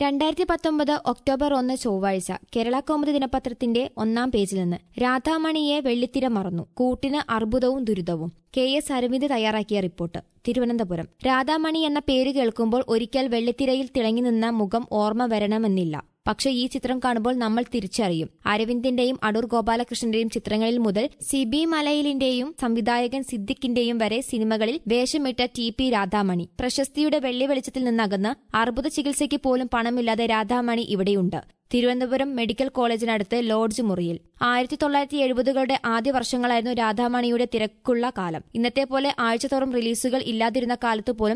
2019 October 1 ചൊവ്വാഴ്ച കേരള കൗമുദി ദിനപത്രത്തിന്റെ 1-ാം പേജിൽ നിന്ന് രാധാമണിയെ വെള്ളിത്തിര മറന്നു കൂട്ടിന് അർബുദവും ദുരിതവും. കെ.എസ്. അരവിന്ദ് തയ്യാറാക്കിയ റിപ്പോർട്ട്. തിരുവനന്തപുരം. രാധാമണി എന്ന പേര് കേൾക്കുമ്പോൾ ഒരിക്കൽ വെള്ളിത്തിരയിൽ തിളങ്ങി നിന്ന മുഖം ഓർമ്മ വരണമെന്നില്ല. പക്ഷെ ഈ ചിത്രം കാണുമ്പോൾ നമ്മൾ തിരിച്ചറിയും. അരവിന്ദിന്റെയും അടൂർ ഗോപാലകൃഷ്ണന്റെയും ചിത്രങ്ങളിൽ മുതൽ സിബി മലയിലിന്റെയും സംവിധായകൻ സിദ്ദിഖിന്റെയും വരെ സിനിമകളിൽ വേഷമിട്ട ടി.പി. രാധാമണി. പ്രശസ്തിയുടെ വെള്ളി വെളിച്ചത്തിൽ നിന്നകന്ന് അർബുദ ചികിത്സയ്ക്ക് പോലും പണമില്ലാതെ രാധാമണി ഇവിടെയുണ്ട്. തിരുവനന്തപുരം മെഡിക്കൽ കോളേജിനടുത്ത് ലോഡ്ജ് മുറിയിൽ. 1970കളുടെ ആദ്യ വർഷങ്ങളായിരുന്നു രാധാമണിയുടെ തിരക്കുള്ള കാലം. ഇന്നത്തെ പോലെ ആഴ്ചതോറും റിലീസുകൾ ഇല്ലാതിരുന്ന കാലത്ത് പോലും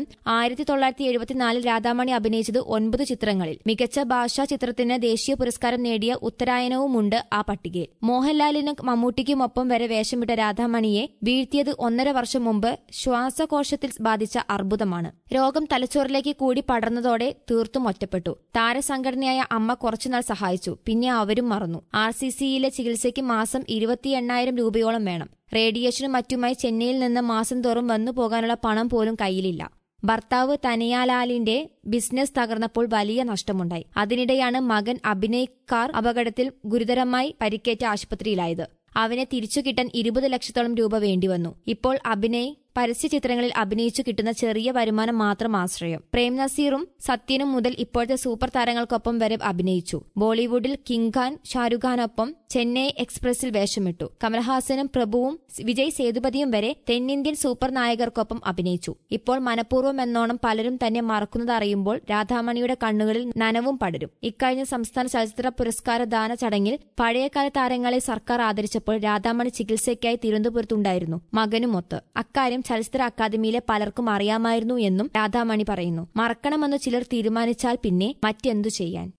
1974 രാധാമണി അഭിനയിച്ചത് 9 ചിത്രങ്ങളിൽ. മികച്ച ഭാഷാ ചിത്രത്തിന് ദേശീയ പുരസ്കാരം നേടിയ ഉത്തരായനവുമുണ്ട് ആ പട്ടികയിൽ. മോഹൻലാലിനും മമ്മൂട്ടിക്കുമൊപ്പം വരെ വേഷമിട്ട രാധാമണിയെ വീഴ്ത്തിയത് 1.5 വർഷം മുമ്പ് ശ്വാസകോശത്തിൽ ബാധിച്ച അർബുദമാണ്. രോഗം തലച്ചോറിലേക്ക് കൂടി പടർന്നതോടെ തീർത്തും ഒറ്റപ്പെട്ടു. താരസംഘടനയായ അമ്മ കുറച്ചുനാൾ സഹായിച്ചു. പിന്നെ അവരും മറന്നു. RCCയിലെ ചികിത്സയ്ക്ക് മാസം 28,000 രൂപയോളം വേണം. റേഡിയേഷനും മറ്റുമായി ചെന്നൈയിൽ നിന്ന് മാസം തോറും വന്നു പോകാനുള്ള പണം പോലും കയ്യിലില്ല. ഭർത്താവ് തനയാലാലിന്റെ ബിസിനസ് തകർന്നപ്പോൾ വലിയ നഷ്ടമുണ്ടായി. അതിനിടെയാണ് മകൻ അഭിനയ് കാർ അപകടത്തിൽ ഗുരുതരമായി പരിക്കേറ്റ ആശുപത്രിയിലായത്. അവനെ തിരിച്ചു കിട്ടാൻ 20 ലക്ഷത്തോളം രൂപ വേണ്ടിവന്നു. ഇപ്പോൾ അഭിനയ് പരസ്യ ചിത്രങ്ങളിൽ അഭിനയിച്ചു കിട്ടുന്ന ചെറിയ വരുമാനം മാത്രം ആശ്രയം. പ്രേം നസീറും സത്യനും മുതൽ ഇപ്പോഴത്തെ സൂപ്പർ താരങ്ങൾക്കൊപ്പം വരെ അഭിനയിച്ചു. ബോളിവുഡിൽ കിങ് ഖാൻ, ഷാരൂഖ് ഖാനൊപ്പം ചെന്നൈ എക്സ്പ്രസിൽ വേഷമിട്ടു. കമൽഹാസനും പ്രഭുവും വിജയ് സേതുപതിയും വരെ തെന്നിന്ത്യൻ സൂപ്പർ നായകർക്കൊപ്പം അഭിനയിച്ചു. ഇപ്പോൾ മനഃപൂർവ്വം എന്നോണം പലരും തന്നെ മറക്കുന്നത് അറിയുമ്പോൾ രാധാമണിയുടെ കണ്ണുകളിൽ നനവും പടരും. ഇക്കഴിഞ്ഞ സംസ്ഥാന ചലച്ചിത്ര പുരസ്കാര ദാന ചടങ്ങിൽ പഴയകാല താരങ്ങളെ സർക്കാർ ആദരിച്ചപ്പോൾ രാധാമണി ചികിത്സയ്ക്കായി തിരുവനന്തപുരത്തുണ്ടായിരുന്നു, മകനുമൊത്ത്. അക്കാര്യം ചലച്ചിത്ര അക്കാദമിയിലെ പലർക്കും അറിയാമായിരുന്നു എന്നും രാധാമണി പറയുന്നു. മറക്കണമെന്ന് ചിലർ തീരുമാനിച്ചാൽ പിന്നെ മറ്റെന്തു ചെയ്യാൻ?